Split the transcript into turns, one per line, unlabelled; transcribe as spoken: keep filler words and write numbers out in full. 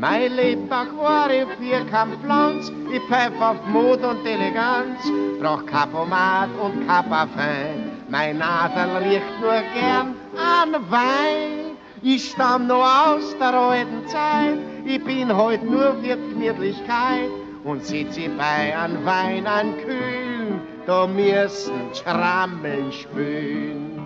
Mein Lebaquarium für kein Pflanz, ich pfeif auf Mut und Eleganz, brauch kein Pomat und kein Parfum, mein Nadel riecht nur gern an Wein. Ich stamm noch aus der alten Zeit, ich bin heut nur für Gemütlichkeit und sitz ich bei an Wein an Kühn, da müssen Schrammeln spülen.